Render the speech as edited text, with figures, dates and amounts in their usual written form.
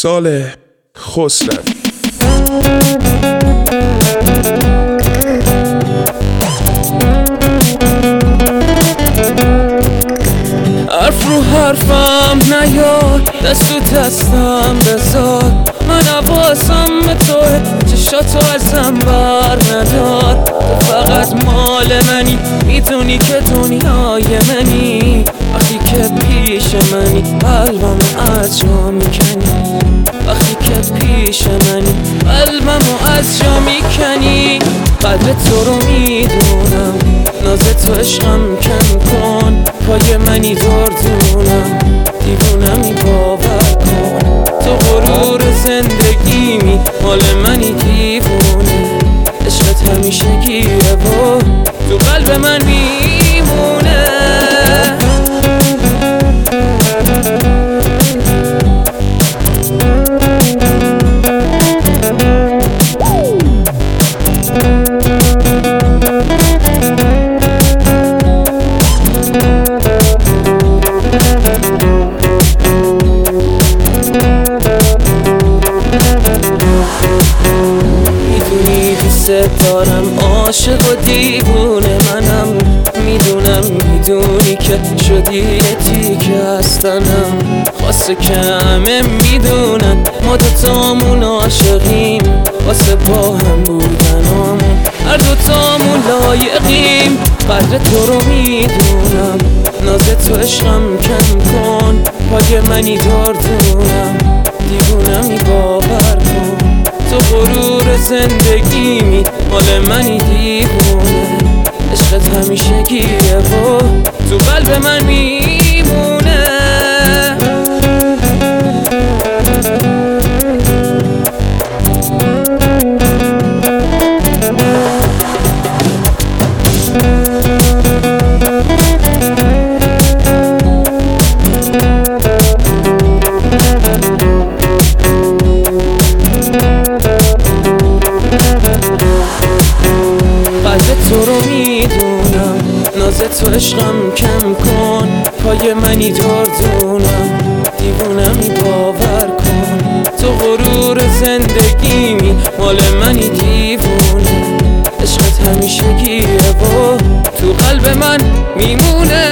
صالح خسروی. حرف رو حرفم نیار، دست تو دستم بذار، من حواسم به توه، چشاتو ازم بر ندار. تو فقط مال منی، میدونی که دنیای منی، وقتی که پیش منی قلبمو از جا میکنی، وقتی که پیش منی قلبمو از جا میکنی. قدر تو رو میدونم، ناز تو عشقم کم کن، پای منی دردونم، دیوونمی باور کن. تو غرور زندگیمی، مال منی دیوونه، عشقت همیشگیه و تو قلب من میمونه. دارم عاشق و دیوونه منم، میدونم میدونی که شدی یه تیکه هستنم. خواسته که همه میدونن ما دوتامون عاشقیم، واسه با هم بودنامون هر دوتامون لایقیم. قدر تو رو میدونم، ناز تو عشقم کم کن، پای منی دردونم، دیوونمی باور کن. تو غرور زندگیمی، مال منی دیوونه، عشقت همیشگیه و تو قلب من میمونه. تو رو میدونم، ناز تو عشقم کم کن، پای منی دردونم، دیوونمی باور کن. تو غرور زندگیمی، مال منی دیوونه، عشقت همیشگیه و تو قلب من میمونه.